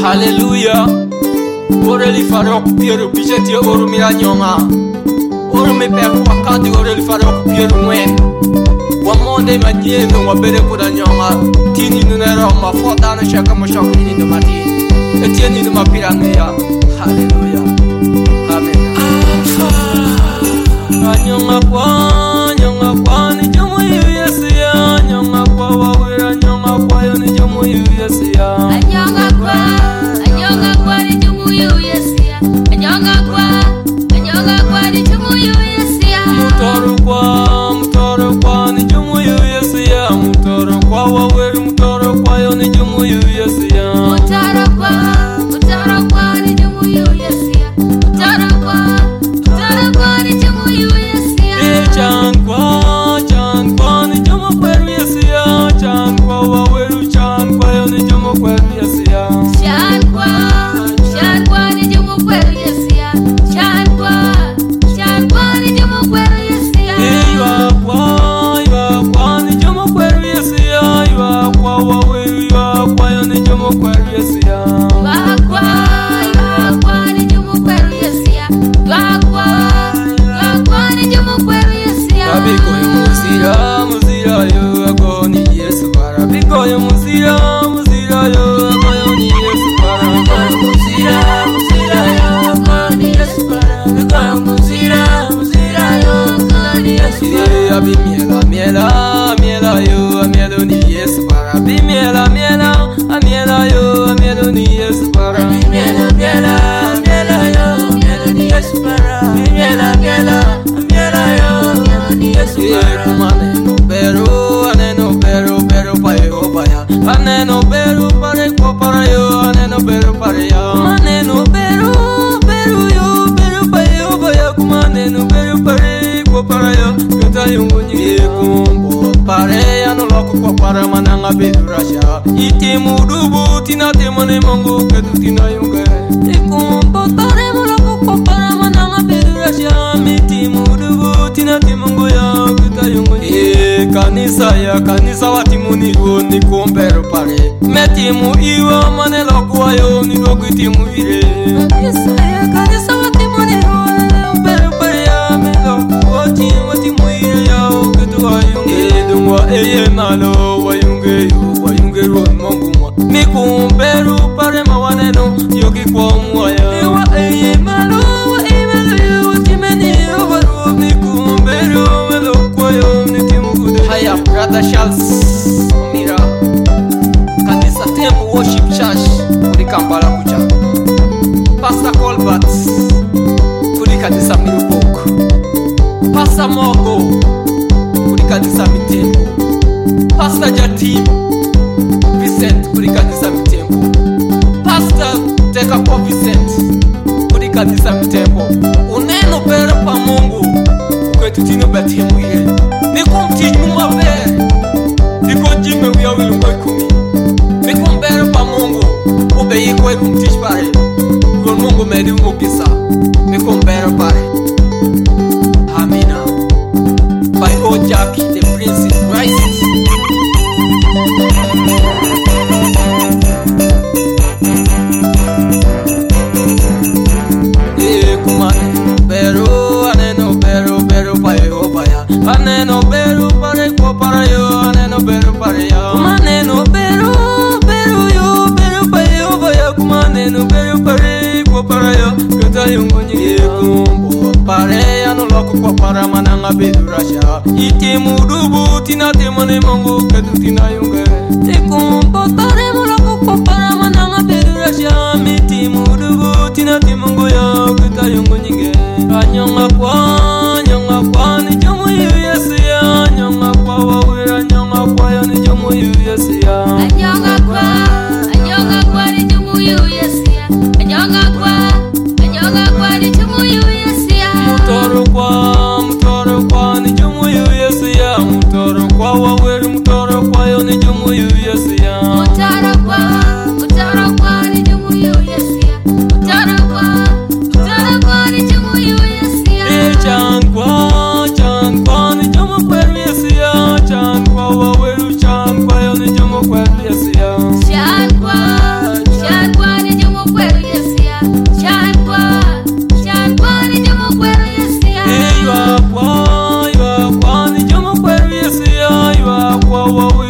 Hallelujah. Ora li farò piero piceti ora mi ragnonga. Ora mi per wakati ora li farò piero mwen. Wa monde manyendo wa bere kuda nyonga. Tini nunera ma foda na shaka ma shaka ni no mati. Etieni no mapiranga. Hallelujah. Amen. Nyonga kwa ni jomo Yesu ya. Nyonga kwa wawira nyonga kwa yo ni jomo Yesu ya. Anyonga kwa ni jomo Yesu ya. Anyonga kwa ni jomo Yesu ya. Mutoro kwa ni jomo Yesu ya. Mutoro kwa wawira mutoro kwa yo ni jomo Yesu ya. Mutoro kwa ni jomo Yesu ya. Mutoro kwa ni jomo Yesu ya. Chan kwa ni jomo kweru Yesu ya. Chan kwa wawira chan kwa yo ni jomo kweru Yesu ya. Chan kwa ni jomo kweru Yesu ya. Chan kwa ni jomo kweru Yesu ya. Iwa kwa ni jomo kweru Yesu ya. Iwa kwa wawira iwa kwa yo ni jomo kweru Yesu ya. Kwa ni jomo kweru Yesu ya. Kwa ni jomo kweru Yesu ya. Rabiko yo muzira yo agoni Yesu para. Rabiko yo muzira yo agoni Yesu para. Muzira yo agoni Yesu para. Rabiko yo muzira yo agoni Yesu para. Abi miela yo amielo ni Yesu para. Abi miela yo amielo ni Yesu para. Miela yo miela ni Yesu para. Miela yo ni Yesu para. Aneno pero pa yo vaya. Aneno pero para ko para yo. Aneno pero para yo. Aneno pero yo pero pa yo vaya. Kuma aneno pero para ko para yo. Kata yungu ni kumbo pare ya no loko ko para mananga bedurasha. Iti mudubu tina temane mongo ketu tina yungu. Kumbo pare mo loko ko para mananga bedurasha. Miti mudubu tina temongo ya kata yungu ni. Kanisa watimuni ro ni kombero pare. Metimu iwa mane loko ayo ni loko timu ire. Kanisa watimuni ro ni kombero pare ya me loko watimu ire ya ketu ayunge. Dungwa eye malo wayunge ro mongu mwa. Mi kombero pare mawaneno yoki kwa mwaya. Ewa eye malo watimeni ro mi kombero me loko ayo ni timu kude. Haya brother Charles Mira Kanisa Temple Worship Church kuri Kampala kuja. Pastor Colbert kuri kanisa Mirupok. Pastor Mogo kuri kanisa Mitembo. Pastor Jatim Vincent kuri kanisa Mitembo. Pastor Tekapo Vincent kuri kanisa Mitembo. Uneno bere pa Mungu kwetu tino betimu ile. Niko mtinu mabere. Niko jime wia wilungo ikumi. Niko mbere pa Mungu ube yiko iku mtish pare. Kwa Mungu medi umukisa. Niko mbere pare. Amina. By O Jackie the Prince in Christ. Aneno beru pare ko para yo. Aneno beru pare yo. Aneno beru yo beru pa yo vaya. Kuma aneno beru pare ko para yo. Kata yungo ni kumbo pare ya no loko ko para mananga bedurasha. Iti mudubu tina temane mongo ketu tina yunga. Kumbo pare mo loko ko para mananga bedurasha. Miti mudubu tina temongo ya kata yungo nyinge. Anyonga kwa ni jomo Yesu ya. Nyonga kwa wawira nyonga kwa yo ni jomo Yesu ya. Anyonga kwa ni jomo Yesu ya. Anyonga kwa ni jomo Yesu ya. Mutoro kwa ni jomo Yesu ya. Mutoro kwa wawira mutoro kwa yo ni jomo Yesu ya. Mutoro wo